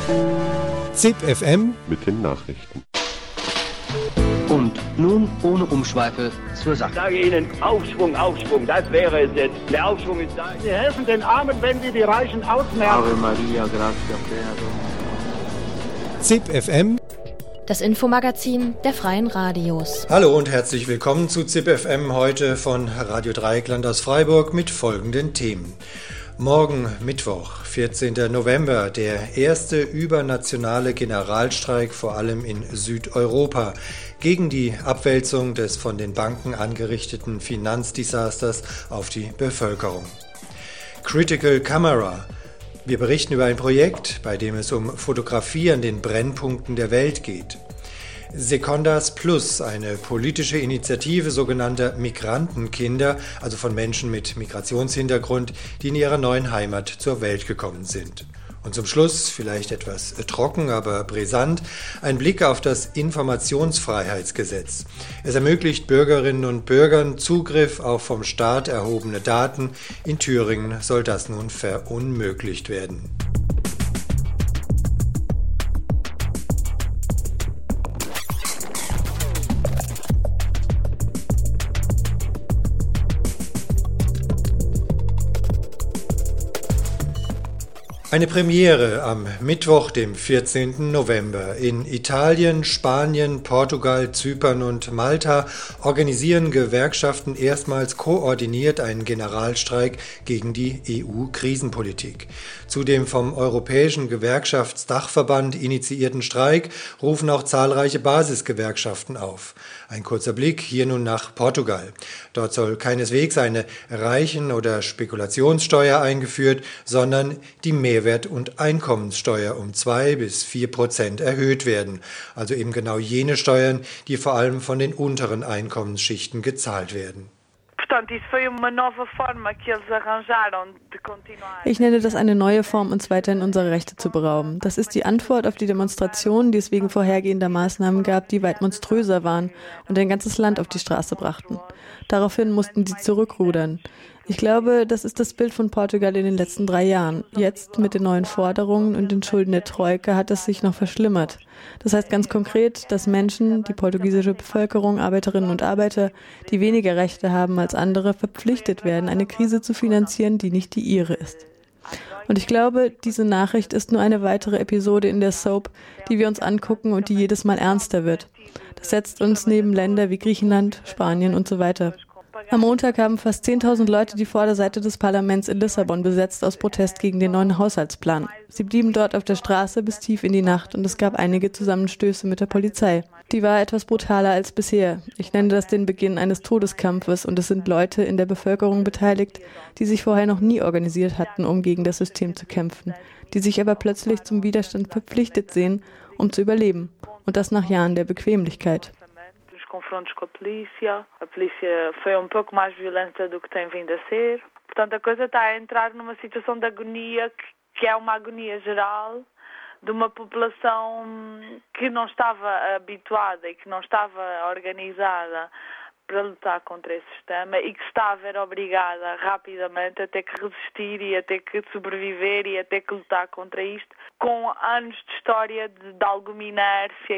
ZIP FM mit den Nachrichten. Und nun ohne Umschweife zur Sache. Ich sage Ihnen, Aufschwung, Aufschwung, das wäre es jetzt. Der Aufschwung ist da. Sie helfen den Armen, wenn Sie die Reichen ausmerken. Ave Maria, gratia plena. ZIP FM, das Infomagazin der Freien Radios. Hallo und herzlich willkommen zu ZIP FM, heute von Radio Dreieckland aus Freiburg mit folgenden Themen. Morgen Mittwoch, 14. November, der erste übernationale Generalstreik, vor allem in Südeuropa, gegen die Abwälzung des von den Banken angerichteten Finanzdesasters auf die Bevölkerung. Critical Camera. Wir berichten über ein Projekt, bei dem es um Fotografie an den Brennpunkten der Welt geht. Secondas Plus, eine politische Initiative sogenannter Migrantenkinder, also von Menschen mit Migrationshintergrund, die in ihrer neuen Heimat zur Welt gekommen sind. Und zum Schluss, vielleicht etwas trocken, aber brisant, ein Blick auf das Informationsfreiheitsgesetz. Es ermöglicht Bürgerinnen und Bürgern Zugriff auf vom Staat erhobene Daten. In Thüringen soll das nun verunmöglicht werden. Eine Premiere am Mittwoch, dem 14. November. In Italien, Spanien, Portugal, Zypern und Malta organisieren Gewerkschaften erstmals koordiniert einen Generalstreik gegen die EU-Krisenpolitik. Zu dem vom Europäischen Gewerkschaftsdachverband initiierten Streik rufen auch zahlreiche Basisgewerkschaften auf. Ein kurzer Blick hier nun nach Portugal. Dort soll keineswegs eine Reichen- oder Spekulationssteuer eingeführt, sondern die Mehrwert- und Einkommenssteuer um 2 bis 4% erhöht werden. Also eben genau jene Steuern, die vor allem von den unteren Einkommensschichten gezahlt werden. Ich nenne das eine neue Form, uns weiterhin unsere Rechte zu berauben. Das ist die Antwort auf die Demonstrationen, die es wegen vorhergehender Maßnahmen gab, die weit monströser waren und ein ganzes Land auf die Straße brachten. Daraufhin mussten sie zurückrudern. Ich glaube, das ist das Bild von Portugal in den letzten 3 Jahren. Jetzt mit den neuen Forderungen und den Schulden der Troika hat es sich noch verschlimmert. Das heißt ganz konkret, dass Menschen, die portugiesische Bevölkerung, Arbeiterinnen und Arbeiter, die weniger Rechte haben als andere, verpflichtet werden, eine Krise zu finanzieren, die nicht die ihre ist. Und ich glaube, diese Nachricht ist nur eine weitere Episode in der Soap, die wir uns angucken und die jedes Mal ernster wird. Das setzt uns neben Länder wie Griechenland, Spanien und so weiter. Am Montag haben fast 10.000 Leute die Vorderseite des Parlaments in Lissabon besetzt aus Protest gegen den neuen Haushaltsplan. Sie blieben dort auf der Straße bis tief in die Nacht und es gab einige Zusammenstöße mit der Polizei. Die war etwas brutaler als bisher. Ich nenne das den Beginn eines Todeskampfes und es sind Leute in der Bevölkerung beteiligt, die sich vorher noch nie organisiert hatten, um gegen das System zu kämpfen, die sich aber plötzlich zum Widerstand verpflichtet sehen, um zu überleben. Und das nach Jahren der Bequemlichkeit. Confrontos com a polícia foi pouco mais violenta do que tem vindo a ser. Portanto, a coisa está a entrar numa situação de agonia que é uma agonia geral de uma população que não estava habituada e que não estava organizada para lutar contra esse sistema e que está a ver obrigada rapidamente a ter que resistir e a ter que sobreviver e a ter que lutar contra isto com anos de história de alguma inércia.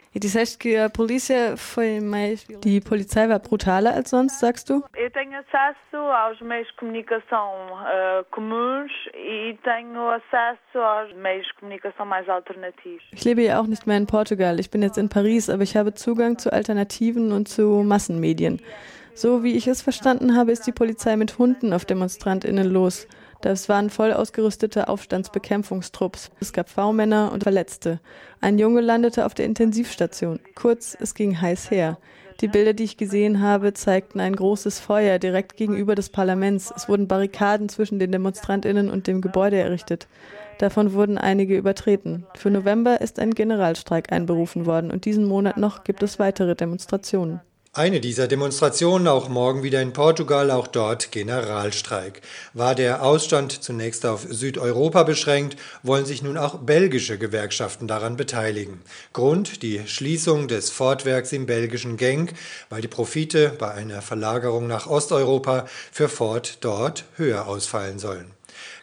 Die Polizei war brutaler als sonst, sagst du? Eu tenho acesso aos meios de comunicação comuns e tenho acesso aos meios de comunicação mais alternativos. Ich lebe ja auch nicht mehr in Portugal. Ich bin jetzt in Paris, aber ich habe Zugang zu Alternativen und zu Massenmedien. So wie ich es verstanden habe, ist die Polizei mit Hunden auf DemonstrantInnen los. Das waren voll ausgerüstete Aufstandsbekämpfungstrupps. Es gab V-Männer und Verletzte. Ein Junge landete auf der Intensivstation. Kurz, es ging heiß her. Die Bilder, die ich gesehen habe, zeigten ein großes Feuer direkt gegenüber des Parlaments. Es wurden Barrikaden zwischen den DemonstrantInnen und dem Gebäude errichtet. Davon wurden einige übertreten. Für November ist ein Generalstreik einberufen worden und diesen Monat noch gibt es weitere Demonstrationen. Eine dieser Demonstrationen auch morgen wieder in Portugal, auch dort Generalstreik. War der Ausstand zunächst auf Südeuropa beschränkt, wollen sich nun auch belgische Gewerkschaften daran beteiligen. Grund die Schließung des Ford-Werks im belgischen Genk, weil die Profite bei einer Verlagerung nach Osteuropa für Ford dort höher ausfallen sollen.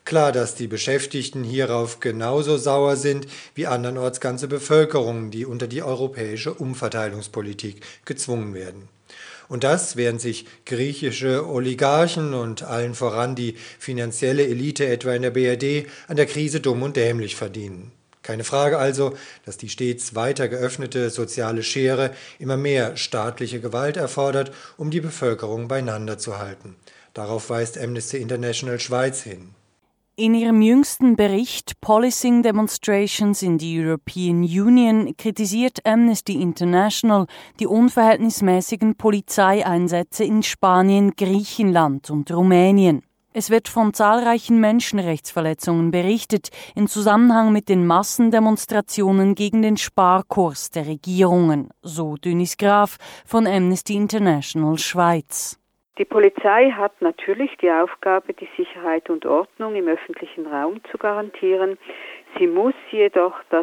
Klar, dass die Beschäftigten hierauf genauso sauer sind wie andernorts ganze Bevölkerungen, die unter die europäische Umverteilungspolitik gezwungen werden. Und das, während sich griechische Oligarchen und allen voran die finanzielle Elite etwa in der BRD an der Krise dumm und dämlich verdienen. Keine Frage also, dass die stets weiter geöffnete soziale Schere immer mehr staatliche Gewalt erfordert, um die Bevölkerung beieinander zu halten. Darauf weist Amnesty International Schweiz hin. In ihrem jüngsten Bericht Policing Demonstrations in the European Union kritisiert Amnesty International die unverhältnismäßigen Polizeieinsätze in Spanien, Griechenland und Rumänien. Es wird von zahlreichen Menschenrechtsverletzungen berichtet in Zusammenhang mit den Massendemonstrationen gegen den Sparkurs der Regierungen, so Dönis Graf von Amnesty International Schweiz. Die Polizei hat natürlich die Aufgabe, die Sicherheit und Ordnung im öffentlichen Raum zu garantieren. Sie muss jedoch das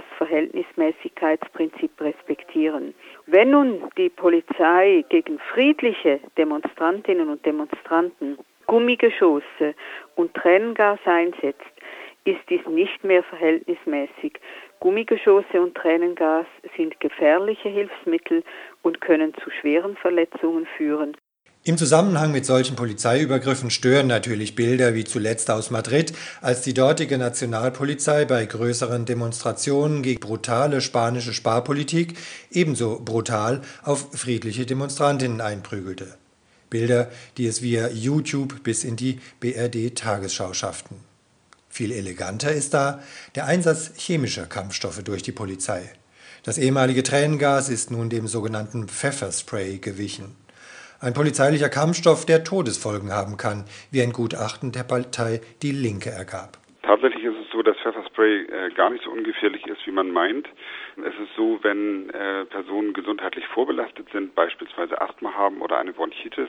Verhältnismäßigkeitsprinzip respektieren. Wenn nun die Polizei gegen friedliche Demonstrantinnen und Demonstranten Gummigeschosse und Tränengas einsetzt, ist dies nicht mehr verhältnismäßig. Gummigeschosse und Tränengas sind gefährliche Hilfsmittel und können zu schweren Verletzungen führen. Im Zusammenhang mit solchen Polizeiübergriffen stören natürlich Bilder wie zuletzt aus Madrid, als die dortige Nationalpolizei bei größeren Demonstrationen gegen brutale spanische Sparpolitik ebenso brutal auf friedliche Demonstrantinnen einprügelte. Bilder, die es via YouTube bis in die BRD-Tagesschau schafften. Viel eleganter ist da der Einsatz chemischer Kampfstoffe durch die Polizei. Das ehemalige Tränengas ist nun dem sogenannten Pfefferspray gewichen. Ein polizeilicher Kampfstoff, der Todesfolgen haben kann, wie ein Gutachten der Partei Die Linke ergab. Tatsächlich ist es so, dass Pfefferspray gar nicht so ungefährlich ist, wie man meint. Es ist so, wenn Personen gesundheitlich vorbelastet sind, beispielsweise Asthma haben oder eine Bronchitis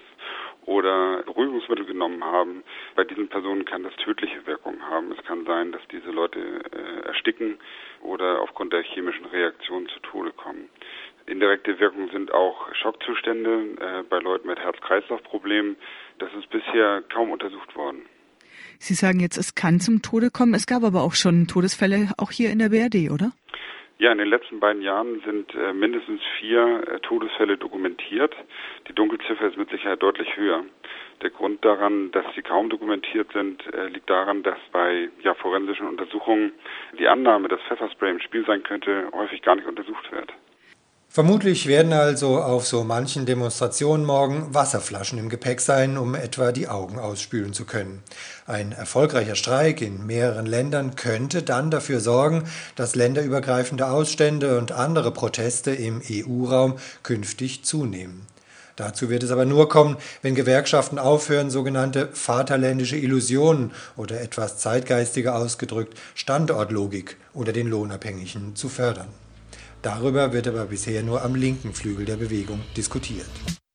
oder Beruhigungsmittel genommen haben, bei diesen Personen kann das tödliche Wirkung haben. Es kann sein, dass diese Leute ersticken oder aufgrund der chemischen Reaktion zu Tode kommen. Indirekte Wirkungen sind auch Schockzustände bei Leuten mit Herz-Kreislauf-Problemen. Das ist bisher kaum untersucht worden. Sie sagen jetzt, es kann zum Tode kommen. Es gab aber auch schon Todesfälle, auch hier in der BRD, oder? Ja, in den letzten beiden Jahren sind mindestens 4 Todesfälle dokumentiert. Die Dunkelziffer ist mit Sicherheit deutlich höher. Der Grund daran, dass sie kaum dokumentiert sind, liegt daran, dass bei forensischen Untersuchungen die Annahme, dass Pfefferspray im Spiel sein könnte, häufig gar nicht untersucht wird. Vermutlich werden also auf so manchen Demonstrationen morgen Wasserflaschen im Gepäck sein, um etwa die Augen ausspülen zu können. Ein erfolgreicher Streik in mehreren Ländern könnte dann dafür sorgen, dass länderübergreifende Ausstände und andere Proteste im EU-Raum künftig zunehmen. Dazu wird es aber nur kommen, wenn Gewerkschaften aufhören, sogenannte vaterländische Illusionen oder etwas zeitgeistiger ausgedrückt Standortlogik unter den Lohnabhängigen zu fördern. Darüber wird aber bisher nur am linken Flügel der Bewegung diskutiert.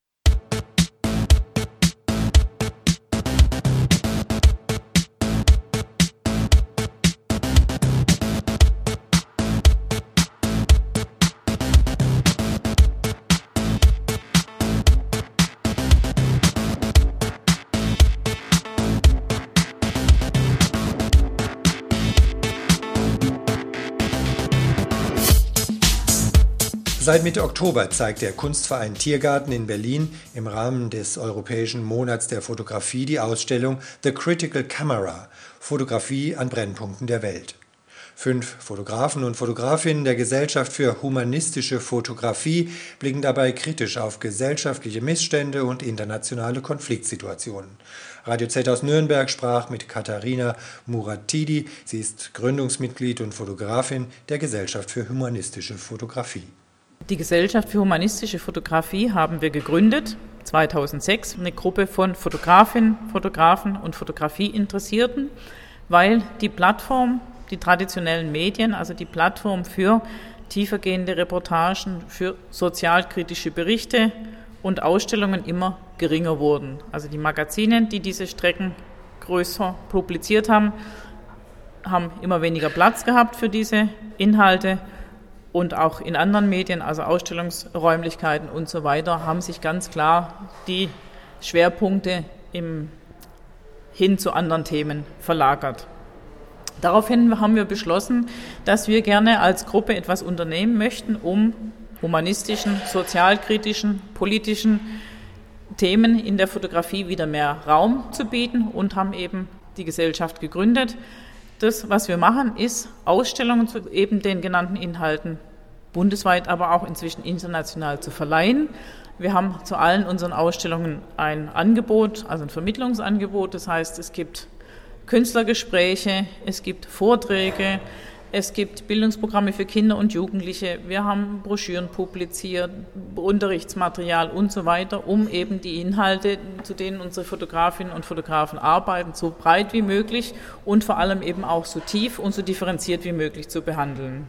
Seit Mitte Oktober zeigt der Kunstverein Tiergarten in Berlin im Rahmen des Europäischen Monats der Fotografie die Ausstellung The Critical Camera – Fotografie an Brennpunkten der Welt. 5 Fotografen und Fotografinnen der Gesellschaft für humanistische Fotografie blicken dabei kritisch auf gesellschaftliche Missstände und internationale Konfliktsituationen. Radio Z aus Nürnberg sprach mit Katharina Muratidi. Sie ist Gründungsmitglied und Fotografin der Gesellschaft für humanistische Fotografie. Die Gesellschaft für humanistische Fotografie haben wir gegründet, 2006, eine Gruppe von Fotografinnen, Fotografen und Fotografieinteressierten, weil die Plattform, die traditionellen Medien, also die Plattform für tiefergehende Reportagen, für sozialkritische Berichte und Ausstellungen immer geringer wurden. Also die Magazine, die diese Strecken größer publiziert haben, haben immer weniger Platz gehabt für diese Inhalte. Und auch in anderen Medien, also Ausstellungsräumlichkeiten und so weiter, haben sich ganz klar die Schwerpunkte hin zu anderen Themen verlagert. Daraufhin haben wir beschlossen, dass wir gerne als Gruppe etwas unternehmen möchten, um humanistischen, sozialkritischen, politischen Themen in der Fotografie wieder mehr Raum zu bieten und haben eben die Gesellschaft gegründet. Das, was wir machen, ist Ausstellungen zu eben den genannten Inhalten bundesweit, aber auch inzwischen international zu verleihen. Wir haben zu allen unseren Ausstellungen ein Angebot, also ein Vermittlungsangebot. Das heißt, es gibt Künstlergespräche, es gibt Vorträge, es gibt Bildungsprogramme für Kinder und Jugendliche. Wir haben Broschüren publiziert, Unterrichtsmaterial und so weiter, um eben die Inhalte, zu denen unsere Fotografinnen und Fotografen arbeiten, so breit wie möglich und vor allem eben auch so tief und so differenziert wie möglich zu behandeln.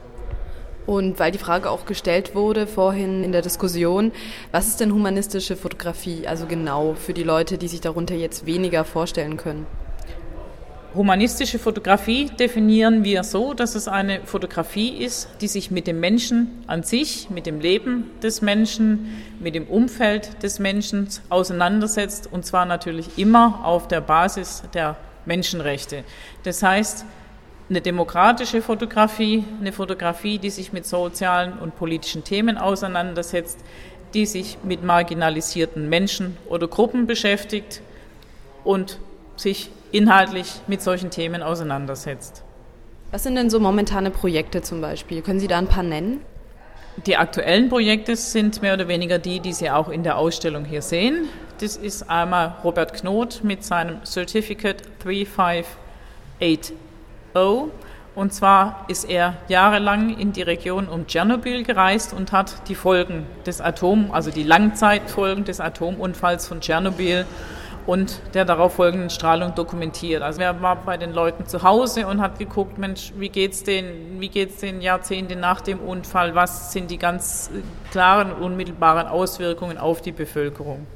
Und weil die Frage auch gestellt wurde vorhin in der Diskussion, was ist denn humanistische Fotografie, also genau für die Leute, die sich darunter jetzt weniger vorstellen können? Humanistische Fotografie definieren wir so, dass es eine Fotografie ist, die sich mit dem Menschen an sich, mit dem Leben des Menschen, mit dem Umfeld des Menschen auseinandersetzt, und zwar natürlich immer auf der Basis der Menschenrechte. Das heißt, eine demokratische Fotografie, eine Fotografie, die sich mit sozialen und politischen Themen auseinandersetzt, die sich mit marginalisierten Menschen oder Gruppen beschäftigt und sich inhaltlich mit solchen Themen auseinandersetzt. Was sind denn so momentane Projekte zum Beispiel? Können Sie da ein paar nennen? Die aktuellen Projekte sind mehr oder weniger die Sie auch in der Ausstellung hier sehen. Das ist einmal Robert Knot mit seinem Certificate 3580. Und zwar ist er jahrelang in die Region um Tschernobyl gereist und hat die Folgen des also die Langzeitfolgen des Atomunfalls von Tschernobyl und der darauf folgenden Strahlung dokumentiert. Also er war bei den Leuten zu Hause und hat geguckt, Mensch, wie geht's den Jahrzehnte nach dem Unfall, was sind die ganz klaren, unmittelbaren Auswirkungen auf die Bevölkerung.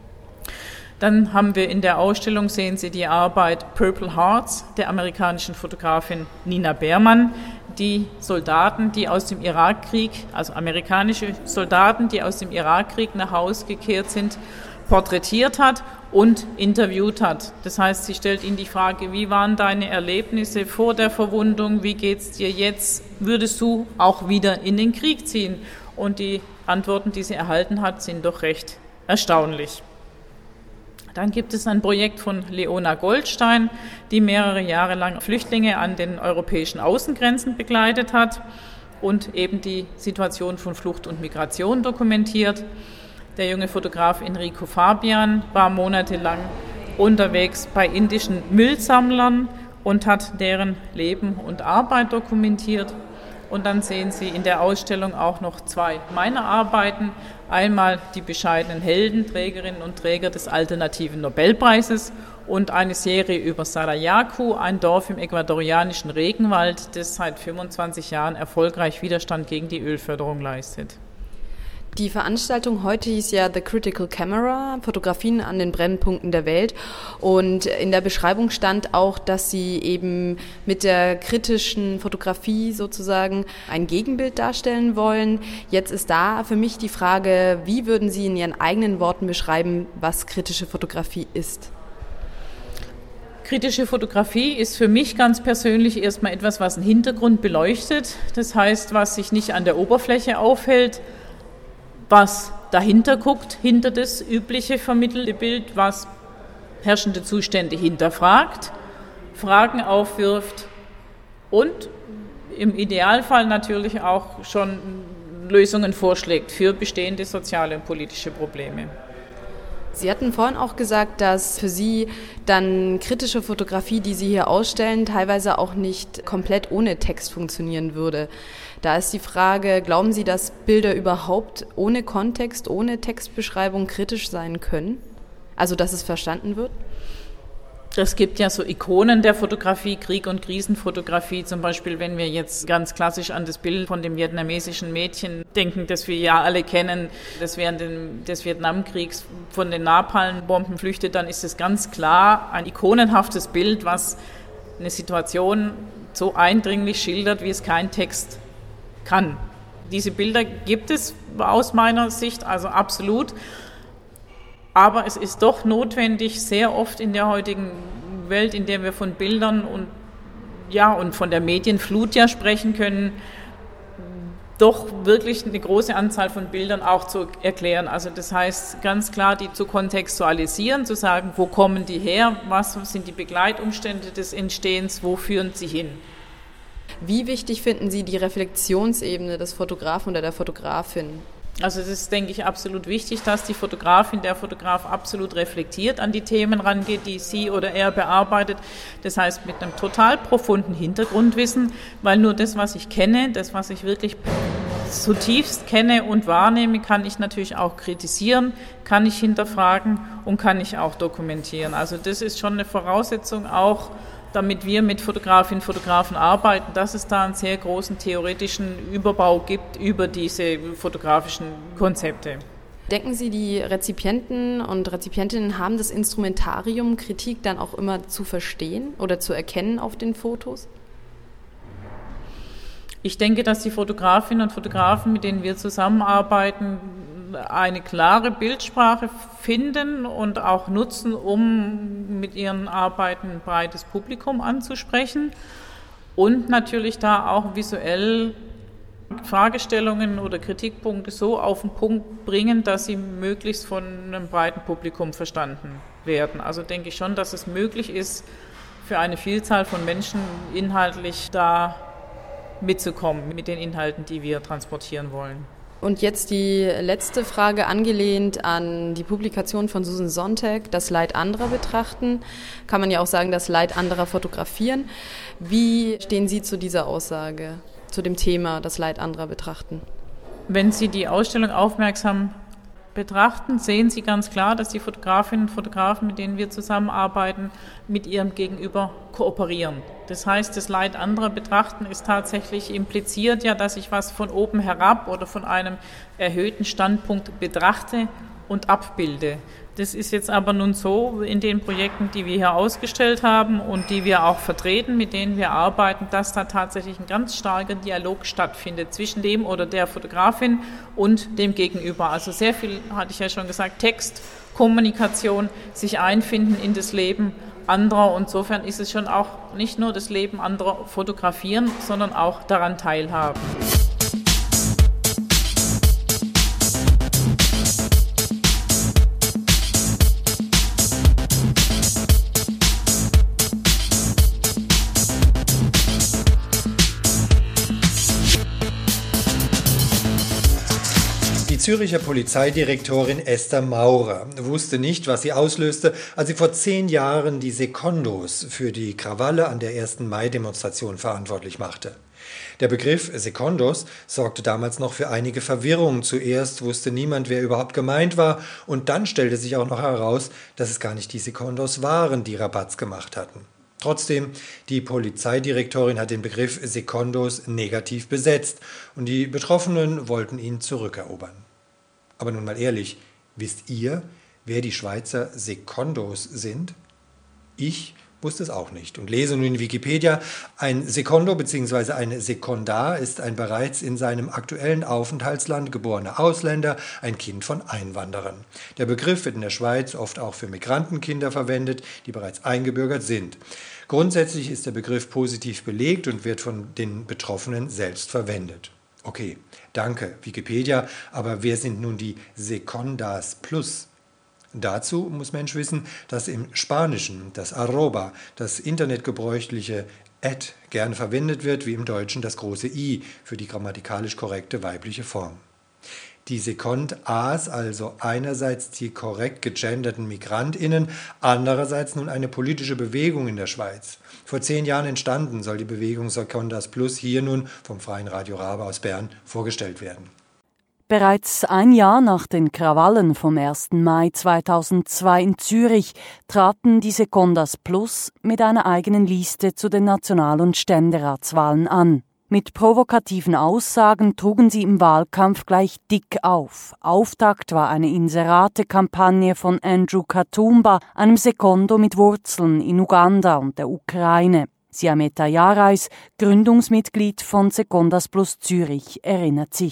Dann haben wir in der Ausstellung, sehen Sie die Arbeit Purple Hearts der amerikanischen Fotografin Nina Beermann, die Soldaten, die aus dem Irakkrieg, also amerikanische Soldaten, die aus dem Irakkrieg nach Hause gekehrt sind, porträtiert hat und interviewt hat. Das heißt, sie stellt ihnen die Frage, wie waren deine Erlebnisse vor der Verwundung, wie geht's dir jetzt, würdest du auch wieder in den Krieg ziehen? Und die Antworten, die sie erhalten hat, sind doch recht erstaunlich. Dann gibt es ein Projekt von Leona Goldstein, die mehrere Jahre lang Flüchtlinge an den europäischen Außengrenzen begleitet hat und eben die Situation von Flucht und Migration dokumentiert. Der junge Fotograf Enrico Fabian war monatelang unterwegs bei indischen Müllsammlern und hat deren Leben und Arbeit dokumentiert. Und dann sehen Sie in der Ausstellung auch noch zwei meiner Arbeiten. Einmal die bescheidenen Heldenträgerinnen und Träger des alternativen Nobelpreises und eine Serie über Sarayaku, ein Dorf im ecuadorianischen Regenwald, das seit 25 Jahren erfolgreich Widerstand gegen die Ölförderung leistet. Die Veranstaltung heute hieß ja The Critical Camera, Fotografien an den Brennpunkten der Welt. Und in der Beschreibung stand auch, dass Sie eben mit der kritischen Fotografie sozusagen ein Gegenbild darstellen wollen. Jetzt ist da für mich die Frage, wie würden Sie in Ihren eigenen Worten beschreiben, was kritische Fotografie ist? Kritische Fotografie ist für mich ganz persönlich erstmal etwas, was einen Hintergrund beleuchtet. Das heißt, was sich nicht an der Oberfläche aufhält, was dahinter guckt, hinter das übliche vermittelte Bild, was herrschende Zustände hinterfragt, Fragen aufwirft und im Idealfall natürlich auch schon Lösungen vorschlägt für bestehende soziale und politische Probleme. Sie hatten vorhin auch gesagt, dass für Sie dann kritische Fotografie, die Sie hier ausstellen, teilweise auch nicht komplett ohne Text funktionieren würde. Da ist die Frage, glauben Sie, dass Bilder überhaupt ohne Kontext, ohne Textbeschreibung kritisch sein können? Also, dass es verstanden wird? Es gibt ja so Ikonen der Fotografie, Krieg- und Krisenfotografie, zum Beispiel, wenn wir jetzt ganz klassisch an das Bild von dem vietnamesischen Mädchen denken, das wir ja alle kennen, das während des Vietnamkriegs von den Napalmbomben flüchtet, dann ist es ganz klar ein ikonenhaftes Bild, was eine Situation so eindringlich schildert, wie es kein Text kann. Diese Bilder gibt es aus meiner Sicht also absolut. Aber es ist doch notwendig, sehr oft in der heutigen Welt, in der wir von Bildern und und von der Medienflut ja sprechen können, doch wirklich eine große Anzahl von Bildern auch zu erklären. Also das heißt ganz klar, die zu kontextualisieren, zu sagen, wo kommen die her, was sind die Begleitumstände des Entstehens, wo führen sie hin. Wie wichtig finden Sie die Reflexionsebene des Fotografen oder der Fotografin? Also es ist, denke ich, absolut wichtig, dass die Fotografin, der Fotograf absolut reflektiert an die Themen rangeht, die sie oder er bearbeitet. Das heißt mit einem total profunden Hintergrundwissen, weil nur das, was ich kenne, das, was ich wirklich zutiefst kenne und wahrnehme, kann ich natürlich auch kritisieren, kann ich hinterfragen und kann ich auch dokumentieren. Also das ist schon eine Voraussetzung auch, damit wir mit Fotografinnen und Fotografen arbeiten, dass es da einen sehr großen theoretischen Überbau gibt über diese fotografischen Konzepte. Denken Sie, die Rezipienten und Rezipientinnen haben das Instrumentarium Kritik dann auch immer zu verstehen oder zu erkennen auf den Fotos? Ich denke, dass die Fotografinnen und Fotografen, mit denen wir zusammenarbeiten, eine klare Bildsprache finden und auch nutzen, um mit ihren Arbeiten ein breites Publikum anzusprechen und natürlich da auch visuell Fragestellungen oder Kritikpunkte so auf den Punkt bringen, dass sie möglichst von einem breiten Publikum verstanden werden. Also denke ich schon, dass es möglich ist, für eine Vielzahl von Menschen inhaltlich da mitzukommen mit den Inhalten, die wir transportieren wollen. Und jetzt die letzte Frage, angelehnt an die Publikation von Susan Sontag, das Leid anderer betrachten. Kann man ja auch sagen, das Leid anderer fotografieren. Wie stehen Sie zu dieser Aussage, zu dem Thema, das Leid anderer betrachten? Wenn Sie die Ausstellung aufmerksam betrachten, sehen Sie ganz klar, dass die Fotografinnen und Fotografen, mit denen wir zusammenarbeiten, mit ihrem Gegenüber kooperieren. Das heißt, das Leid anderer betrachten ist tatsächlich impliziert ja, dass ich was von oben herab oder von einem erhöhten Standpunkt betrachte und abbilde. Das ist jetzt aber nun so in den Projekten, die wir hier ausgestellt haben und die wir auch vertreten, mit denen wir arbeiten, dass da tatsächlich ein ganz starker Dialog stattfindet zwischen dem oder der Fotografin und dem Gegenüber. Also sehr viel, hatte ich ja schon gesagt, Text, Kommunikation, sich einfinden in das Leben anderer. Und insofern ist es schon auch nicht nur das Leben anderer fotografieren, sondern auch daran teilhaben. Die Züricher Polizeidirektorin Esther Maurer wusste nicht, was sie auslöste, als sie vor 10 Jahren die Sekondos für die Krawalle an der 1. Mai-Demonstration verantwortlich machte. Der Begriff Sekondos sorgte damals noch für einige Verwirrung. Zuerst wusste niemand, wer überhaupt gemeint war, und dann stellte sich auch noch heraus, dass es gar nicht die Sekondos waren, die Rabatz gemacht hatten. Trotzdem, die Polizeidirektorin hat den Begriff Sekondos negativ besetzt und die Betroffenen wollten ihn zurückerobern. Aber nun mal ehrlich, wisst ihr, wer die Schweizer Sekondos sind? Ich wusste es auch nicht und lese nun in Wikipedia, ein Sekondo bzw. ein Sekondar ist ein bereits in seinem aktuellen Aufenthaltsland geborener Ausländer, ein Kind von Einwanderern. Der Begriff wird in der Schweiz oft auch für Migrantenkinder verwendet, die bereits eingebürgert sind. Grundsätzlich ist der Begriff positiv belegt und wird von den Betroffenen selbst verwendet. Okay, danke Wikipedia, aber wer sind nun die Sekondas Plus? Dazu muss Mensch wissen, dass im Spanischen das Arroba, das internetgebräuchliche @ gern verwendet wird, wie im Deutschen das große I für die grammatikalisch korrekte weibliche Form. Die Sekondas, also einerseits die korrekt gegenderten MigrantInnen, andererseits nun eine politische Bewegung in der Schweiz. Vor 10 Jahren entstanden, soll die Bewegung Sekondas Plus hier nun vom Freien Radio Rabe aus Bern vorgestellt werden. Bereits ein Jahr nach den Krawallen vom 1. Mai 2002 in Zürich traten die Sekondas Plus mit einer eigenen Liste zu den National- und Ständeratswahlen an. Mit provokativen Aussagen trugen sie im Wahlkampf gleich dick auf. Auftakt war eine Inserate-Kampagne von Andrew Katumba, einem Sekondo mit Wurzeln in Uganda und der Ukraine. Siameta Yarais, Gründungsmitglied von Sekondas Plus Zürich, erinnert sich.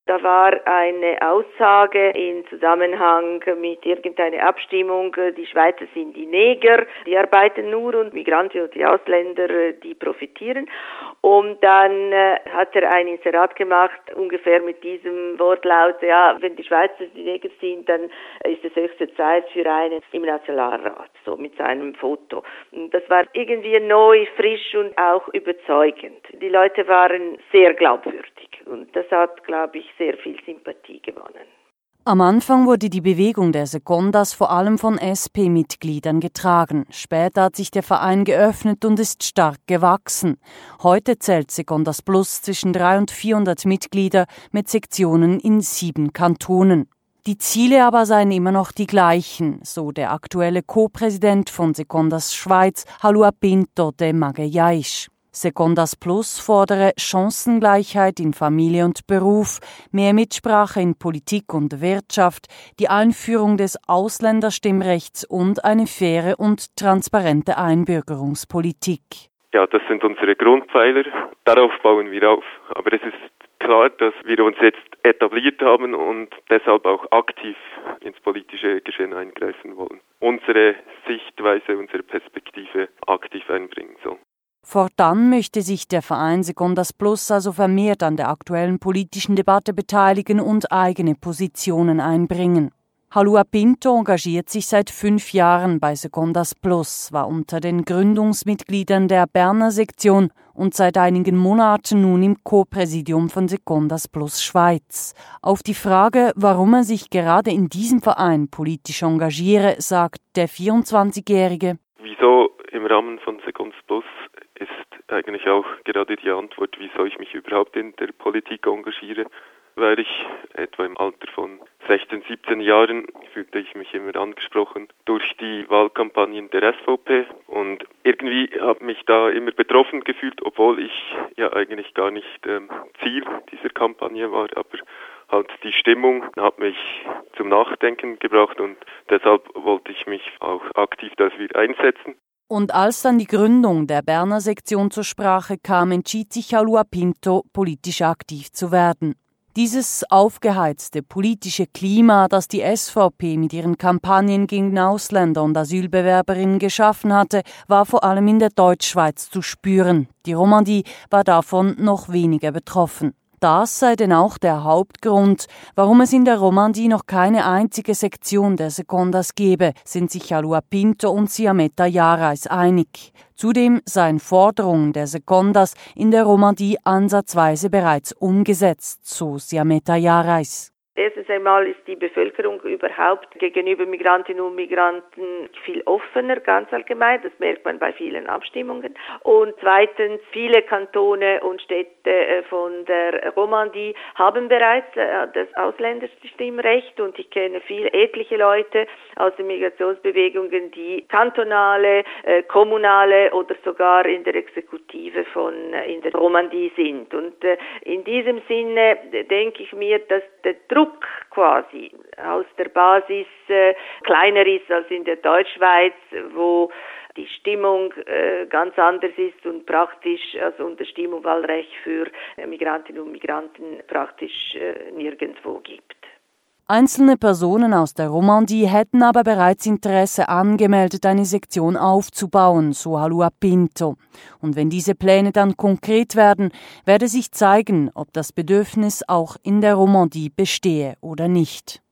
Da war eine Aussage im Zusammenhang mit irgendeiner Abstimmung, die Schweizer sind die Neger, die arbeiten nur und Migranten und die Ausländer, die profitieren. Und dann hat er ein Inserat gemacht, ungefähr mit diesem Wortlaut, ja, wenn die Schweizer die Neger sind, dann ist es höchste Zeit für einen im Nationalrat, so mit seinem Foto. Und das war irgendwie neu, frisch und auch überzeugend. Die Leute waren sehr glaubwürdig und das hat, glaube ich, sehr viel Sympathie gewonnen. Am Anfang wurde die Bewegung der Secondas vor allem von SP-Mitgliedern getragen. Später hat sich der Verein geöffnet und ist stark gewachsen. Heute zählt Secondas Plus zwischen 300 und 400 Mitglieder mit Sektionen in 7 Kantonen. Die Ziele aber seien immer noch die gleichen, so der aktuelle Co-Präsident von Secondas Schweiz, Halua Pinto de Magalhães. Secondas Plus fordere Chancengleichheit in Familie und Beruf, mehr Mitsprache in Politik und Wirtschaft, die Einführung des Ausländerstimmrechts und eine faire und transparente Einbürgerungspolitik. Ja, das sind unsere Grundpfeiler. Darauf bauen wir auf. Aber es ist klar, dass wir uns jetzt etabliert haben und deshalb auch aktiv ins politische Geschehen eingreifen wollen. Unsere Sichtweise, unsere Perspektive aktiv einbringen sollen. Fortan möchte sich der Verein Secondas Plus also vermehrt an der aktuellen politischen Debatte beteiligen und eigene Positionen einbringen. Halua Pinto engagiert sich seit 5 Jahren bei Secondas Plus, war unter den Gründungsmitgliedern der Berner Sektion und seit einigen Monaten nun im Co-Präsidium von Secondas Plus Schweiz. Auf die Frage, warum er sich gerade in diesem Verein politisch engagiere, sagt der 24-Jährige: Wieso im Rahmen von Secondas Plus ist eigentlich auch gerade die Antwort, wieso ich mich überhaupt in der Politik engagiere. Weil ich etwa im Alter von 16, 17 Jahren fühlte ich mich immer angesprochen durch die Wahlkampagnen der SVP und irgendwie habe mich da immer betroffen gefühlt, obwohl ich ja eigentlich gar nicht Ziel dieser Kampagne war, aber halt die Stimmung hat mich zum Nachdenken gebracht und deshalb wollte ich mich auch aktiv dafür einsetzen. Und als dann die Gründung der Berner Sektion zur Sprache kam, entschied sich Halua Pinto, politisch aktiv zu werden. Dieses aufgeheizte politische Klima, das die SVP mit ihren Kampagnen gegen Ausländer und Asylbewerberinnen geschaffen hatte, war vor allem in der Deutschschweiz zu spüren. Die Romandie war davon noch weniger betroffen. Das sei denn auch der Hauptgrund, warum es in der Romandie noch keine einzige Sektion der Secondas gebe, sind sich Halua Pinto und Siameta Yarais einig. Zudem seien Forderungen der Secondas in der Romandie ansatzweise bereits umgesetzt, so Siameta Yarais. Erstens einmal ist die Bevölkerung überhaupt gegenüber Migrantinnen und Migranten viel offener, ganz allgemein. Das merkt man bei vielen Abstimmungen. Und zweitens, viele Kantone und Städte von der Romandie haben bereits das Ausländerstimmrecht. Und ich kenne etliche Leute aus den Migrationsbewegungen, die kantonale, kommunale oder sogar in der Exekutive in der Romandie sind. Und in diesem Sinne denke ich mir, dass der Druck quasi aus der Basis kleiner ist als in der Deutschschweiz, wo die Stimmung ganz anders ist und praktisch, also unter Stimmwahlrecht für Migrantinnen und Migranten praktisch nirgendwo gibt. Einzelne Personen aus der Romandie hätten aber bereits Interesse angemeldet, eine Sektion aufzubauen, so Halua Pinto. Und wenn diese Pläne dann konkret werden, werde sich zeigen, ob das Bedürfnis auch in der Romandie bestehe oder nicht.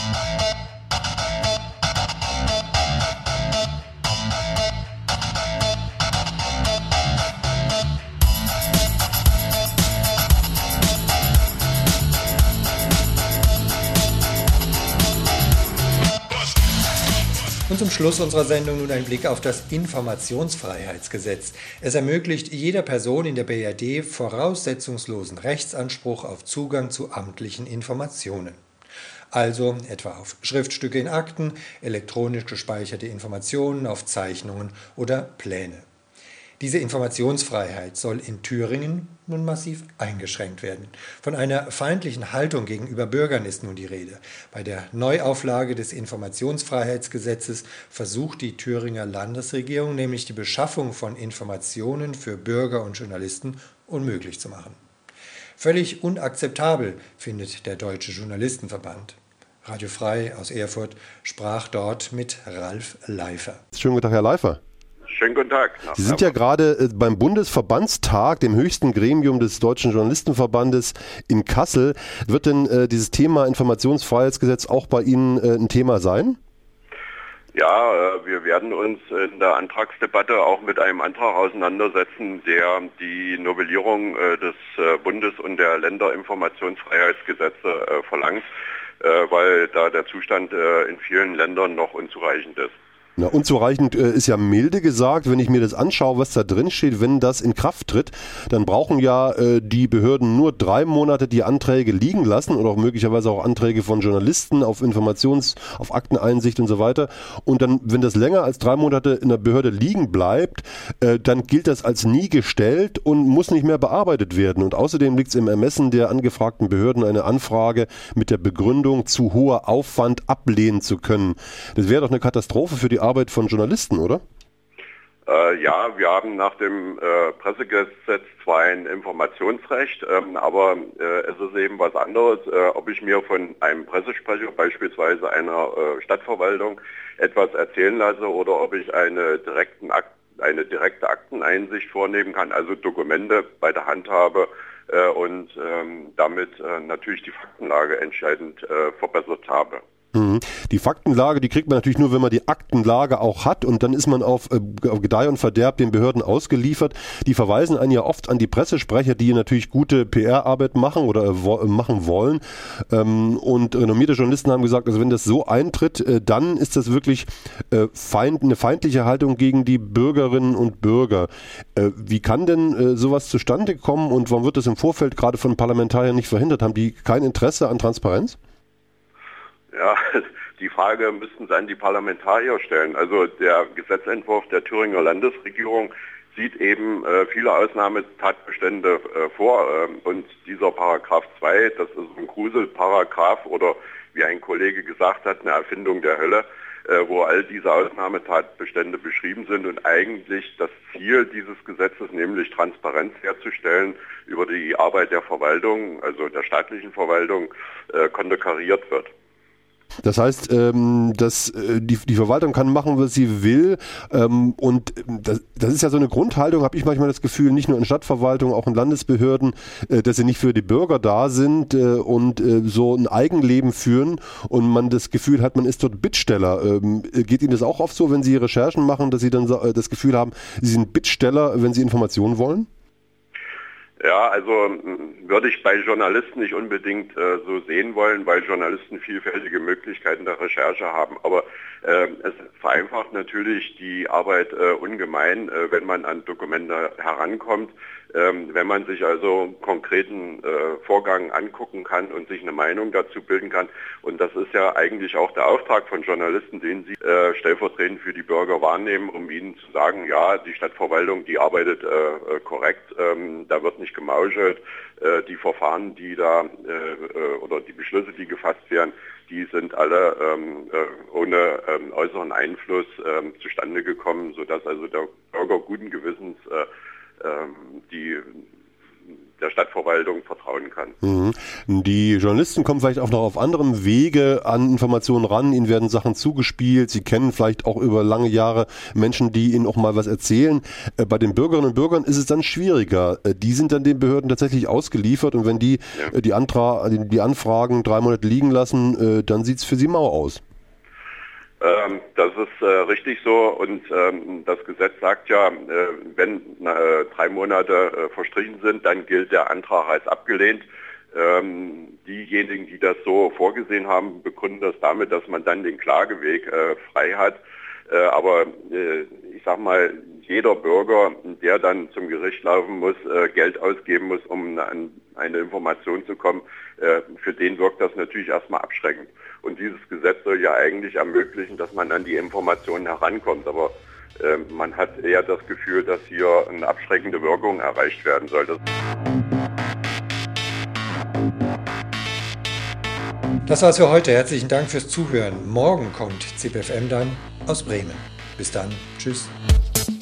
Und zum Schluss unserer Sendung nun ein Blick auf das Informationsfreiheitsgesetz. Es ermöglicht jeder Person in der BRD voraussetzungslosen Rechtsanspruch auf Zugang zu amtlichen Informationen. Also etwa auf Schriftstücke in Akten, elektronisch gespeicherte Informationen, auf Zeichnungen oder Pläne. Diese Informationsfreiheit soll in Thüringen nun massiv eingeschränkt werden. Von einer feindlichen Haltung gegenüber Bürgern ist nun die Rede. Bei der Neuauflage des Informationsfreiheitsgesetzes versucht die Thüringer Landesregierung nämlich die Beschaffung von Informationen für Bürger und Journalisten unmöglich zu machen. Völlig unakzeptabel, findet der Deutsche Journalistenverband. Radio Frei aus Erfurt sprach dort mit Ralf Leifer. Schönen guten Tag, Herr Leifer. Schönen guten Tag. Sie sind ja gerade beim Bundesverbandstag, dem höchsten Gremium des Deutschen Journalistenverbandes in Kassel. Wird denn dieses Thema Informationsfreiheitsgesetz auch bei Ihnen ein Thema sein? Ja, wir werden uns in der Antragsdebatte auch mit einem Antrag auseinandersetzen, der die Novellierung des Bundes- und der Länderinformationsfreiheitsgesetze verlangt, weil da der Zustand in vielen Ländern noch unzureichend ist. Na, unzureichend ist ja milde gesagt. Wenn ich mir das anschaue, was da drin steht, wenn das in Kraft tritt, dann brauchen ja die Behörden nur 3 Monate die Anträge liegen lassen oder auch möglicherweise auch Anträge von Journalisten auf auf Akteneinsicht und so weiter. Und dann, wenn das länger als 3 Monate in der Behörde liegen bleibt, dann gilt das als nie gestellt und muss nicht mehr bearbeitet werden. Und außerdem liegt es im Ermessen der angefragten Behörden, eine Anfrage mit der Begründung, zu hoher Aufwand ablehnen zu können. Das wäre doch eine Katastrophe für die Arbeit von Journalisten, oder? Ja, wir haben nach dem Pressegesetz zwar ein Informationsrecht, aber es ist eben was anderes, ob ich mir von einem Pressesprecher, beispielsweise einer Stadtverwaltung, etwas erzählen lasse oder ob ich eine direkte Akteneinsicht vornehmen kann, also Dokumente bei der Hand habe und damit natürlich die Faktenlage entscheidend verbessert habe. Die Faktenlage, die kriegt man natürlich nur, wenn man die Aktenlage auch hat, und dann ist man auf Gedeih und Verderb den Behörden ausgeliefert. Die verweisen einen ja oft an die Pressesprecher, die natürlich gute PR-Arbeit machen oder machen wollen. Und renommierte Journalisten haben gesagt, also wenn das so eintritt, dann ist das wirklich eine feindliche Haltung gegen die Bürgerinnen und Bürger. Wie kann denn sowas zustande kommen und warum wird das im Vorfeld gerade von Parlamentariern nicht verhindert? Haben die kein Interesse an Transparenz? Ja, die Frage müssten Sie an die Parlamentarier stellen. Also der Gesetzentwurf der Thüringer Landesregierung sieht eben viele Ausnahmetatbestände vor. Und dieser Paragraph 2, das ist ein Gruselparagraph oder wie ein Kollege gesagt hat, eine Erfindung der Hölle, wo all diese Ausnahmetatbestände beschrieben sind und eigentlich das Ziel dieses Gesetzes, nämlich Transparenz herzustellen über die Arbeit der Verwaltung, also der staatlichen Verwaltung, konterkariert wird. Das heißt, dass die Verwaltung kann machen, was sie will, und das ist ja so eine Grundhaltung, habe ich manchmal das Gefühl, nicht nur in Stadtverwaltungen, auch in Landesbehörden, dass sie nicht für die Bürger da sind und so ein Eigenleben führen und man das Gefühl hat, man ist dort Bittsteller. Geht Ihnen das auch oft so, wenn Sie Recherchen machen, dass Sie dann das Gefühl haben, Sie sind Bittsteller, wenn Sie Informationen wollen? Ja, also würde ich bei Journalisten nicht unbedingt so sehen wollen, weil Journalisten vielfältige Möglichkeiten der Recherche haben. Aber es vereinfacht natürlich die Arbeit ungemein, wenn man an Dokumente herankommt. Wenn man sich also konkreten Vorgang angucken kann und sich eine Meinung dazu bilden kann. Und das ist ja eigentlich auch der Auftrag von Journalisten, den sie stellvertretend für die Bürger wahrnehmen, um ihnen zu sagen, ja, die Stadtverwaltung, die arbeitet korrekt, da wird nicht gemauschelt, die Verfahren, die da oder die Beschlüsse, die gefasst werden, die sind alle ohne äußeren Einfluss zustande gekommen, sodass also der Bürger guten Gewissens der Stadtverwaltung vertrauen kann. Die Journalisten kommen vielleicht auch noch auf anderem Wege an Informationen ran. Ihnen werden Sachen zugespielt. Sie kennen vielleicht auch über lange Jahre Menschen, die Ihnen auch mal was erzählen. Bei den Bürgerinnen und Bürgern ist es dann schwieriger. Die sind dann den Behörden tatsächlich ausgeliefert und wenn die die Anfragen 3 Monate liegen lassen, dann sieht es für sie mau aus. Das ist richtig so und das Gesetz sagt ja, wenn 3 Monate verstrichen sind, dann gilt der Antrag als abgelehnt. Diejenigen, die das so vorgesehen haben, begründen das damit, dass man dann den Klageweg frei hat. Aber ich sag mal, jeder Bürger, der dann zum Gericht laufen muss, Geld ausgeben muss, um an eine Information zu kommen, für den wirkt das natürlich erstmal abschreckend. Und dieses Gesetz soll ja eigentlich ermöglichen, dass man an die Informationen herankommt. Aber man hat eher das Gefühl, dass hier eine abschreckende Wirkung erreicht werden soll. Das war's für heute. Herzlichen Dank fürs Zuhören. Morgen kommt ZipFM dann aus Bremen. Bis dann. Tschüss.